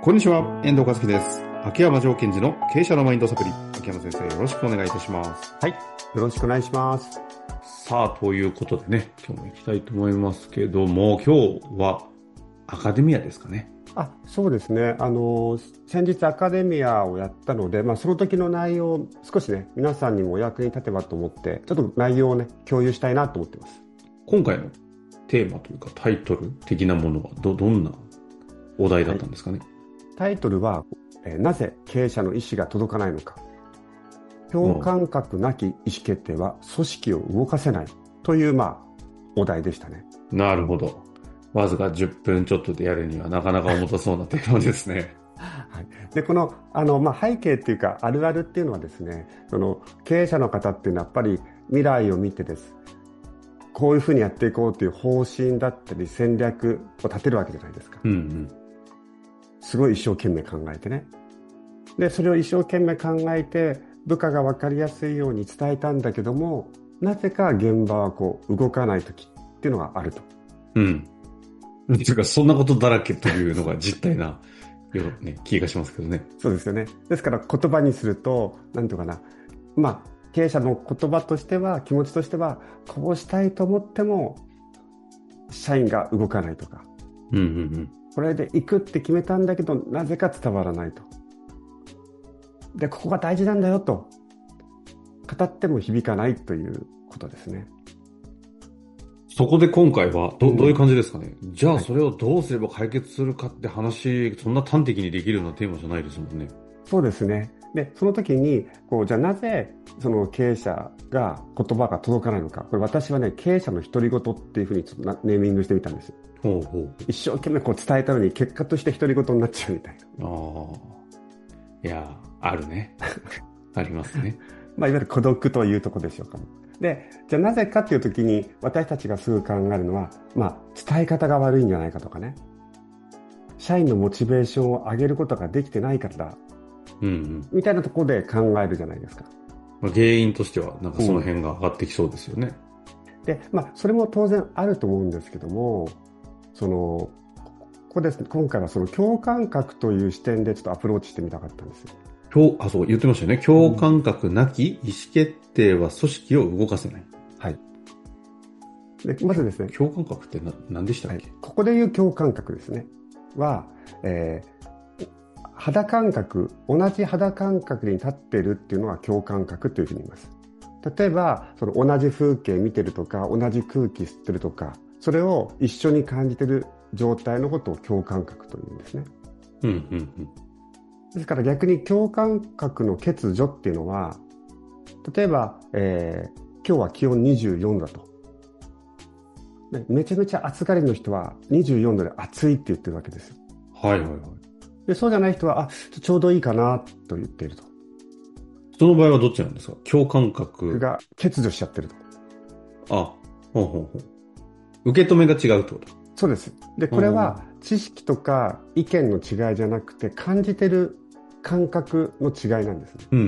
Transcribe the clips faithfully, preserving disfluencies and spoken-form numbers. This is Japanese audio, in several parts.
こんにちは、遠藤和樹です。秋山条件時の経営者のマインドサプリ。秋山先生、よろしくお願いいたします。 はい、よろしくお願いします。 さあ、ということでね、今日も行きたいと思いますけども、今日はアカデミアですかね。 あ、そうですね。あの、先日アカデミアをやったので、まあ、その時の内容を少しね、皆さんにもお役に立てばと思って、ちょっと内容をね、共有したいなと思ってます。 今回のテーマというかタイトル的なものは ど, どんなお題だったんですかね。 はい、タイトルは、えー、なぜ経営者の意思が届かないのか。共感覚なき意思決定は組織を動かせないという、まあ、お題でしたね。 なるほど。わずかじゅっぷんちょっとでやるにはなかなか重たそうなテーマですね。 はい、でこのあの、まあ、背景っていうかあるあるっていうのはですね、その経営者の方っていうのはやっぱり未来を見てです、こういうふうにやっていこうという方針だったり戦略を立てるわけじゃないですか。 うんうん、 すごい一生懸命考えてね。でそれを一生懸命考えて部下が分かりやすいように伝えたんだけども、なぜか現場はこう動かない時っていうのがあると。 うん。ていうかそんなことだらけというのが実態なよう、ね、気がしますけどね。 そうですよね。ですから言葉にするとなんていうかな、まあ経営者の言葉としては、気持ちとしては、こうしたいと思っても社員が動かないとか、 うんうんうん、 これで行くって決めたんだけどなぜか伝わらないと。でここが大事なんだよと語っても響かないということですね。 そこで今回は ど, どういう感じですかね、うん、じゃあそれをどうすれば解決するかって話、はい、そんな端的にできるようなテーマじゃないですもんね。 そうですね。でその時にこうじゃあなぜその経営者が言葉が届かないのか、これ私はね経営者の独り言っていうふうにちょっとネーミングしてみたんですよ。 ほうほう。 一生懸命こう伝えたのに結果として独り言になっちゃうみたいな。 ああ、いやあるねありますね。 まあ、いわゆる孤独というところでしょうか。で、じゃあなぜかっていうときに私たちがすぐ考えるのは、まあ、伝え方が悪いんじゃないかとかね。社員のモチベーションを上げることができてないからだ。うんうん、みたいなところで考えるじゃないですか。 まあ、原因としては、なんかその辺が上がってきそうですよね。 うん、で、まあ、それも当然あると思うんですけども、その、ここですね、今回はその共感覚という視点でちょっとアプローチしてみたかったんですよ。 共あそう言ってましたよね。共感覚なき意思決定は組織を動かせない。 はい。でまずですね。 共感覚ってな何でしたっけ？はい、 ここでいう共感覚ですね。は、えー、肌感覚、同じ肌感覚に立っているっていうのは共感覚というふうに言います。例えば、その同じ風景見てるとか、同じ空気吸ってるとか、それを一緒に感じている状態のことを共感覚というんですね。 うんうんうん。 ですから逆に共感覚の欠如っていうのは、例えば、えー、今日は気温にじゅうよんどだと。めちゃめちゃ暑がりの人はにじゅうよんどで暑いって言ってるわけですよ。 はいはいはい。 でそうじゃない人は、あ、ちょうどいいかなと言っていると。 その場合はどっちなんですか？共感覚が欠如しちゃってると。 あ、ほうほうほう。受け止めが違うってこと？ そうです。で、これは知識とか意見の違いじゃなくて、感じてる感覚の違いなんですね。 うんうんうん。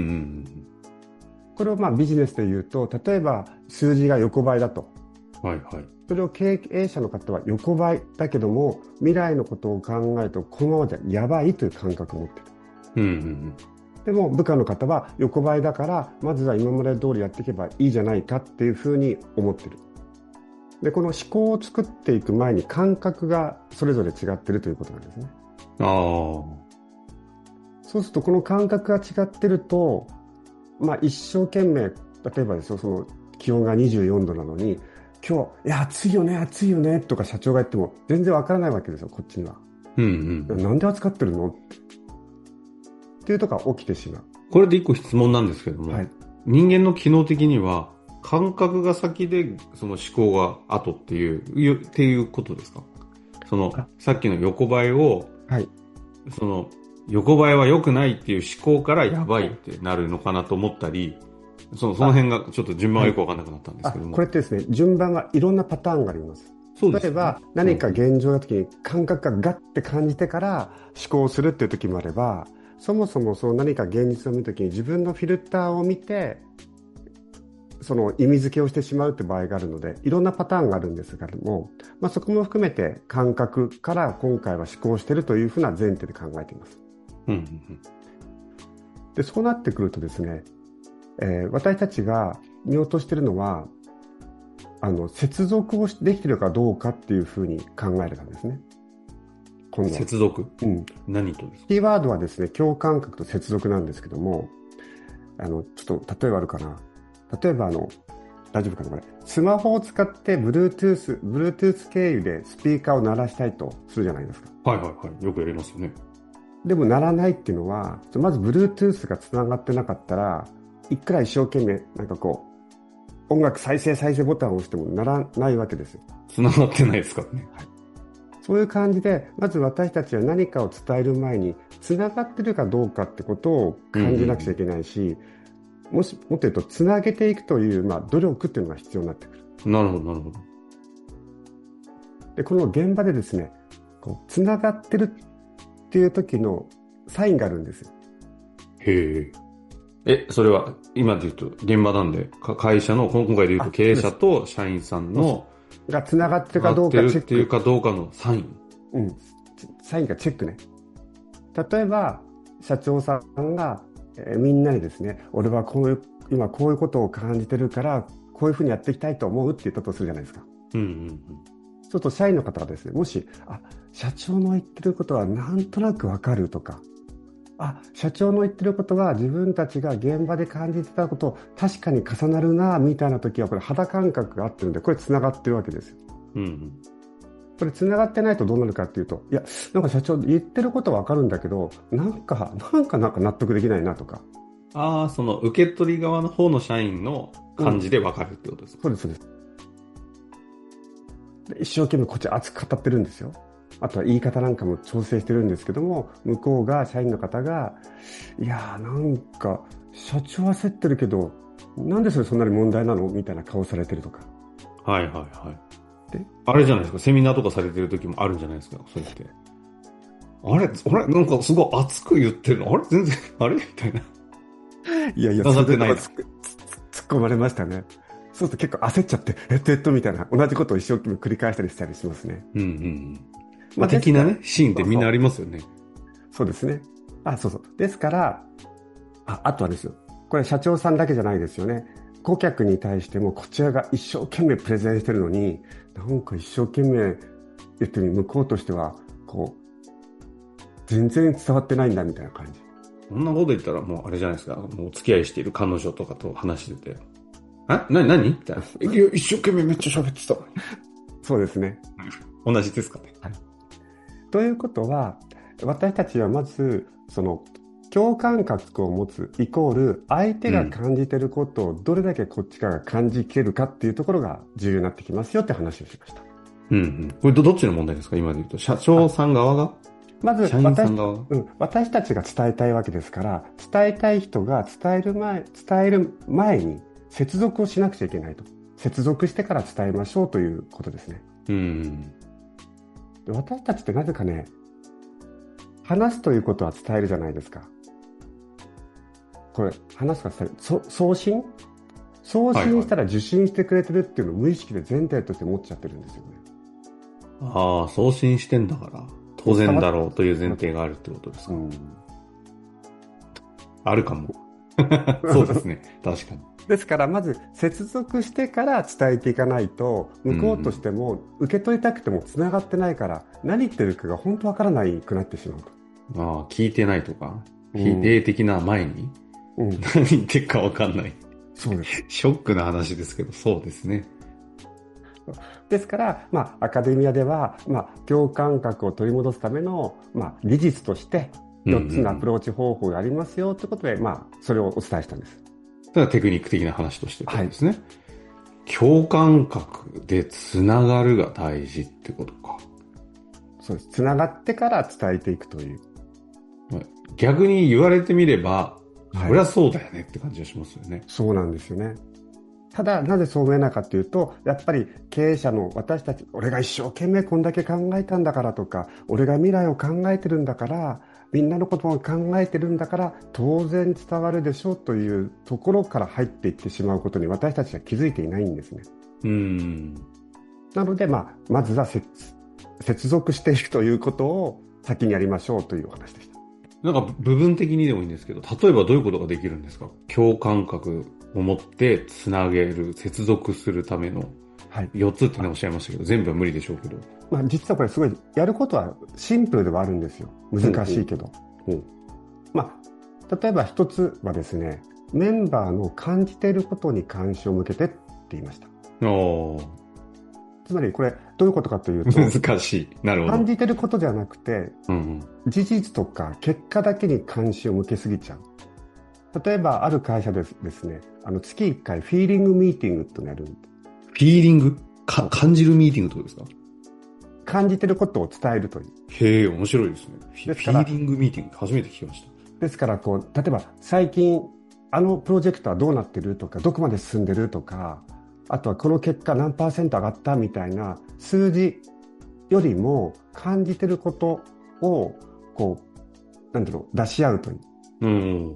これをまあビジネスで言うと、例えば数字が横ばいだと。 はいはい。 それを経営者の方は横ばいだけども、未来のことを考えるとこのままじゃやばいという感覚を持っている。 うんうんうん。 でも部下の方は横ばいだからまずは今まで通りやっていけばいいじゃないかっていうふうに思っている。でこの思考を作っていく前に感覚がそれぞれ違っているということなんですね。 ああ。 そうするとこの感覚が違っていると、まあ、一生懸命例えばですよ、その気温がにじゅうよんどなのに今日いや暑いよね暑いよねとか社長が言っても全然わからないわけですよ、こっちには。 うんうん。 なんで暑がってるのっていうとこが起きてしまう。 これで一個質問なんですけども、はい、人間の機能的には感覚が先でその思考が後っていうっていうことですか？そのさっきの横ばいを、はい、その横ばいは良くないっていう思考からやばいってなるのかなと思ったり、そのその辺がちょっと順番がよく分かんなくなったんですけども、 はい、これってですね、順番はいろんなパターンがあります。そうですね、例えば何か現状の時に感覚がガッて感じてから思考するっていう時もあれば、そもそもその何か現実を見る時に自分のフィルターを見てその意味付けをしてしまうという場合があるので、いろんなパターンがあるんですけれども、まあ、そこも含めて感覚から今回は思考しているというふうな前提で考えています。 うんうんうん、 でそうなってくるとですね、えー、私たちが見落としているのは、あの接続をできているかどうかっていうふうに考えるんですね。今度は接続、 うん、 何とですか？ キーワードはですね、共感覚と接続なんですけども、あのちょっと例えばあるかな。例えばあの大丈夫かなこれ。スマホを使って Bluetooth、Bluetooth 経由でスピーカーを鳴らしたいとするじゃないですか。 はいはいはい。よくやりますよね。 でも鳴らないっていうのは、まず Bluetooth が繋がってなかったら、いくら一生懸命なんかこう、音楽再生再生ボタンを押しても鳴らないわけですよ。 繋がってないですからね。 はい。そういう感じで、まず私たちは何かを伝える前に、繋がってるかどうかってことを感じなくちゃいけないし、うんうんうん、もし、もっと言うと、繋げていくという、まあ、努力っていうのが必要になってくる。 なるほど、なるほど。 で、この現場でですね、こう、繋がってるっていう時のサインがあるんですよ。 へえ。え、それは、今で言うと、現場なんで、会社の、今回で言うと経営者と社員さんの、 が繋がってるかどうかチェック。 っていうかどうかのサイン。 うん。サインがチェックね。例えば、社長さんが、えー、みんなにですね、俺はこういう、今こういうことを感じてるから、こういうふうにやっていきたいと思うって言ったとするじゃないですか。 うんうんうん。 そうすると社員の方がですね、もし、あ、社長の言ってることはなんとなくわかるとか、あ、社長の言ってることは自分たちが現場で感じてたことと確かに重なるな、みたいな時は、これ肌感覚があってるんで、これ繋がってるわけですよ。 うんうん。 これ繋がってないとどうなるかっていうと、いや、なんか社長言ってることはわかるんだけど、なんか、なんかなんか納得できないなとか。 ああ、その受け取り側の方の社員の感じでわかるってことですか？ うん、そうです、そうです。で一生懸命こっち熱く語ってるんですよ。あとは言い方なんかも調整してるんですけども、向こうが、社員の方が、いやーなんか、社長焦ってるけど、なんでそれそんなに問題なのみたいな顔されてるとか。 はいはいはい。で、あれじゃないですか、セミナーとかされてる時もあるんじゃないですか、そうやって。あれ、あれ、なんかすごい熱く言ってるのあれ全然、あれみたいな。 いやいや、 なってない。 突っ込まれましたね。そうすると結構焦っちゃって、えっとえっとみたいな、同じことを一生懸命繰り返したりしたりしますね。 うんうんうん。まあ、的なね、シーンってみんなありますよね。 そうそう、そうですね。あ、そうそう。ですから、あ、あとはですよ。これ社長さんだけじゃないですよね。顧客に対してもこちらが一生懸命プレゼンしてるのに、なんか一生懸命言ってる向こうとしては、こう、全然伝わってないんだみたいな感じ。 そんなこと言ったらもうあれじゃないですか。もうお付き合いしている彼女とかと話してて。あなになにみたいな。いや、一生懸命めっちゃ喋ってた。 そうですね。 同じですかね。 はい。ということは、私たちはまず、その、共感覚を持つイコール、相手が感じていることをどれだけこっちから感じきれるかっていうところが重要になってきますよって話をしました。 うんうん。これど、どっちの問題ですか今で言うと。社長さん側がまず社員さん側、 私、うん、私たちが伝えたいわけですから、伝えたい人が伝える前、伝える前に接続をしなくちゃいけないと。接続してから伝えましょうということですね。 うん。 で私たちってなぜかね、話すということは伝えるじゃないですか。これ、話すか伝える。そ送信送信したら受信してくれてるっていうのを無意識で前提として持っちゃってるんですよね。 ああ、送信してんだから、当然だろうという前提があるってことですか。うん、あるかも。そうですね。確かに。 ですから、まず接続してから伝えていかないと、向こうとしても受け取りたくても繋がってないから、何言ってるかが本当わからないくなってしまうと。 ああ、聞いてないとか、否定的な前に、うん、何言ってるかわかんない。 そうです。 ショックな話ですけど、そうですね。 ですから、まあ、アカデミアでは、まあ、共感覚を取り戻すための、まあ、技術として、よっつのアプローチ方法がありますよ、ということで、まあ、それをお伝えしたんです。 それはテクニック的な話としてですね。はい、共感覚でつながるが大事ってことか。 そうです。つながってから伝えていくという。 逆に言われてみれば、そりゃそうだよねって感じがしますよね。 そうなんですよね。 ただ、なぜそう思えないかっていうと、やっぱり経営者の私たち、俺が一生懸命こんだけ考えたんだからとか、俺が未来を考えてるんだから、みんなのことを考えてるんだから、当然伝わるでしょうというところから入っていってしまうことに私たちは気づいていないんですね。 うん。 なので、まあ、まずは接、接続していくということを先にやりましょうというお話でした。 なんか部分的にでもいいんですけど、例えばどういうことができるんですか？共感覚を持ってつなげる、接続するためのよっつってねおっしゃいましたけど、全部は無理でしょうけど。 まあ、実はこれすごいやることはシンプルではあるんですよ。難しいけど。 うんうん、 まあ、例えば一つはですね、メンバーの感じていることに関心を向けてって言いました。 おー。 つまりこれどういうことかというと、 難しい。なるほど。 感じてることじゃなくて、 うんうん、 事実とか結果だけに関心を向けすぎちゃう。例えばある会社でですね、あの月いっかいフィーリングミーティングってのをやる。 フィーリングか感じるミーティングってことですか？ 感じてることを伝えるという。 へえ、面白いですね。フィーリングミーティング初めて聞きました。 ですからこう、例えば最近あのプロジェクトはどうなってるとか、どこまで進んでるとか、あとはこの結果何パーセント上がったみたいな数字よりも感じてることをこう、なんだろう、出し合うという。 うん。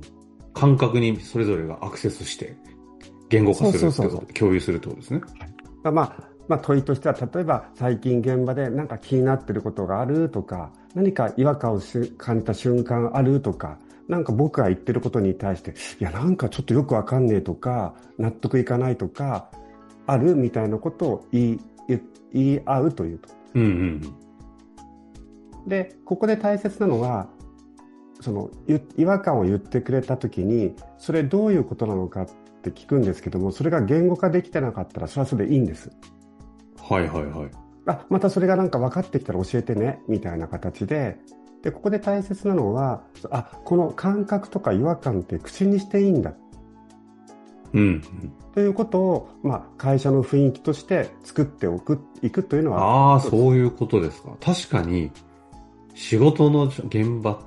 感覚にそれぞれがアクセスして言語化するってこと、そうそうそう、共有するってことですね。 はい、まあ、まあ問いとしては、例えば最近現場で何か気になってることがあるとか、何か違和感を感じた瞬間あるとか、なんか僕が言ってることに対して、いやなんかちょっとよくわかんねえとか、納得いかないとか、あるみたいなことを言い、言い合うというと。 うんうん。 で、ここで大切なのは、その違和感を言ってくれたときに、それどういうことなのかって聞くんですけども、それが言語化できてなかったら、それはそれでいいんです。 はいはいはい。 あ、またそれがなんか分かってきたら教えてね、みたいな形で、で、ここで大切なのは、あ、この感覚とか違和感って口にしていいんだ。 うん、うん。 ということを、まあ、会社の雰囲気として作っておく、いくというのは。 ああ、そういうことですか。確かに、仕事の現場って、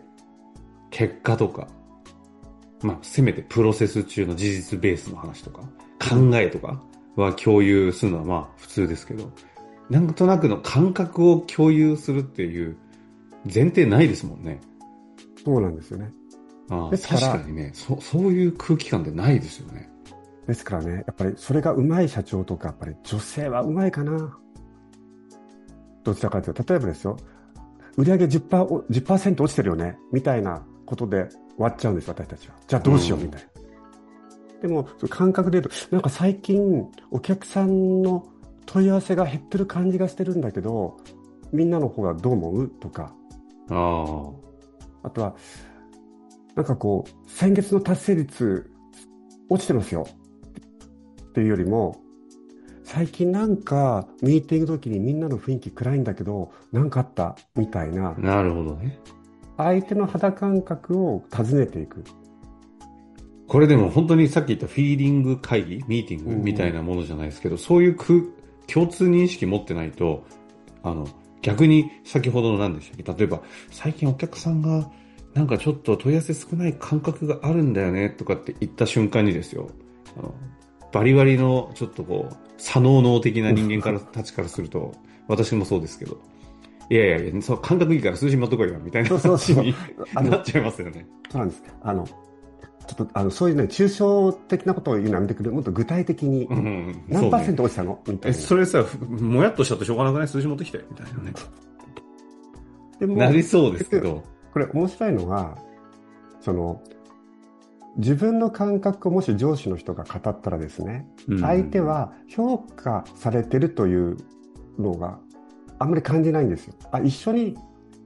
結果とか、まあ、せめてプロセス中の事実ベースの話とか、考えとかは共有するのはまあ普通ですけど、なんとなくの感覚を共有するっていう前提ないですもんね。 そうなんですよね。 ああ、確かにね、そ、そういう空気感ってないですよね。 ですからね、やっぱりそれが上手い社長とか、やっぱり女性は上手いかな。どちらかというと、例えばですよ、売上 じゅっパーセント、じゅっパーセント 落ちてるよね、みたいなことで終わっちゃうんです、私たちは。じゃあどうしよう、みたいな。うん、でも、感覚で言うと、なんか最近、お客さんの問い合わせが減ってる感じがしてるんだけど、みんなの方がどう思うとか。 ああ。 あとは、なんかこう、先月の達成率、落ちてますよ。っていうよりも、最近なんか、ミーティングの時にみんなの雰囲気暗いんだけど、なんかあったみたいな。 なるほどね。 相手の肌感覚を尋ねていく。 これでも本当にさっき言ったフィーリング会議、ミーティングみたいなものじゃないですけど、うん、そういう共通認識持ってないと、あの、逆に先ほどの何でしたっけ、例えば、最近お客さんがなんかちょっと問い合わせ少ない感覚があるんだよねとかって言った瞬間にですよ、あのバリバリのちょっとこう、左脳脳的な人間からたちからすると、私もそうですけど、いやいやいや、そう感覚いいから数字持ってこいよみたいな話になっちゃいますよね。 そうなんです。あの、ちょっとあのそういうね、抽象的なことを言うのやめてくれ。もっと具体的に、うん、何パーセント落ちたの、ね、みたいな。 それさ、もやっとしちゃってしょうがなくない？数字持ってきてみたいなね。でもなりそうですけど。 これ面白いのは、その、自分の感覚をもし上司の人が語ったらですね、うん、相手は評価されてるというのがあんまり感じないんですよ。あ、一緒に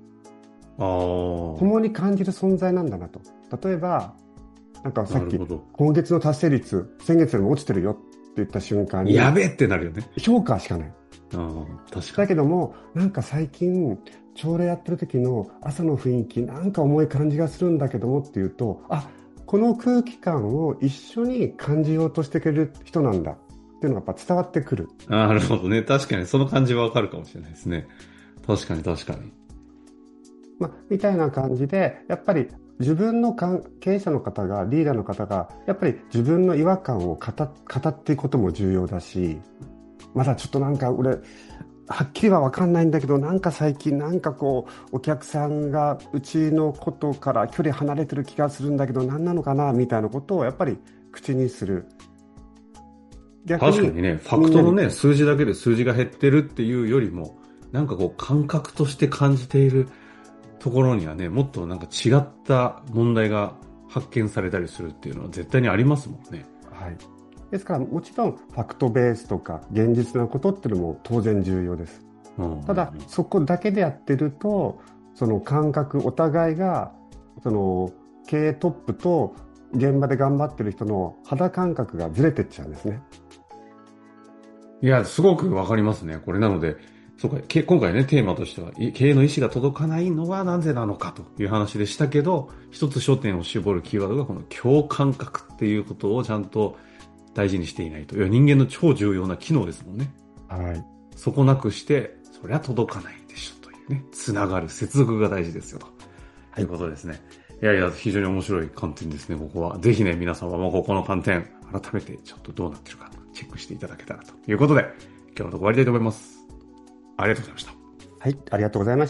共に感じる存在なんだなと。例えば、なんかさっき今月の達成率先月よりも落ちてるよって言った瞬間にやべえってなるよね。 評価しかない。 あ、確かに。 だけども、なんか最近朝礼やってる時の朝の雰囲気なんか重い感じがするんだけどもっていうと、あ、この空気感を一緒に感じようとしてくれる人なんだっていうのがやっぱ伝わってくる。 なるほどね。確かにその感じはわかるかもしれないですね。確かに確かに。 まあ、みたいな感じで、やっぱり自分の経営者の方が、リーダーの方が、やっぱり自分の違和感を語、語っていくことも重要だし、まだちょっとなんか俺、はっきりは分かんないんだけど、なんか最近なんかこう、お客さんがうちのことから距離離れてる気がするんだけど、何なのかなみたいなことをやっぱり口にする。 逆に確かにね、ファクトのね、数字だけで数字が減ってるっていうよりも、なんかこう感覚として感じているところにはね、もっとなんか違った問題が発見されたりするっていうのは絶対にありますもんね。 はい。ですからもちろんファクトベースとか現実なことっていうのも当然重要です。うんうん、ただそこだけでやってると、その感覚、お互いがその経営トップと現場で頑張ってる人の肌感覚がずれてっちゃうんですね。 いや、すごくわかりますね。これなので、そうか、今回ね、テーマとしては、経営の意思が届かないのはなぜなのかという話でしたけど、一つ焦点を絞るキーワードがこの共感覚っていうことをちゃんと大事にしていないと。いや、人間の超重要な機能ですもんね。 はい。 そこなくして、そりゃ届かないでしょというね、つながる、接続が大事ですよと。はい、いうことですね。いやいや、非常に面白い観点ですね、ここは。ぜひね、皆さんはもうここの観点、改めてちょっとどうなってるかチェックしていただけたらということで、今日のところ終わりたいと思います。ありがとうございました。 はい、ありがとうございました。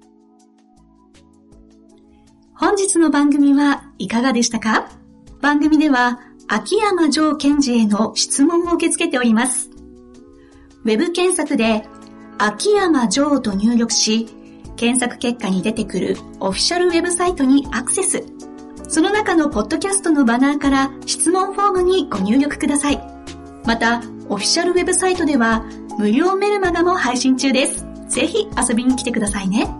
本日の番組はいかがでしたか？番組では秋山城賢治への質問を受け付けております。ウェブ検索で秋山城と入力し、検索結果に出てくるオフィシャルウェブサイトにアクセス。その中のポッドキャストのバナーから質問フォームにご入力ください。また、オフィシャルウェブサイトでは無料メルマガも配信中です。ぜひ遊びに来てくださいね。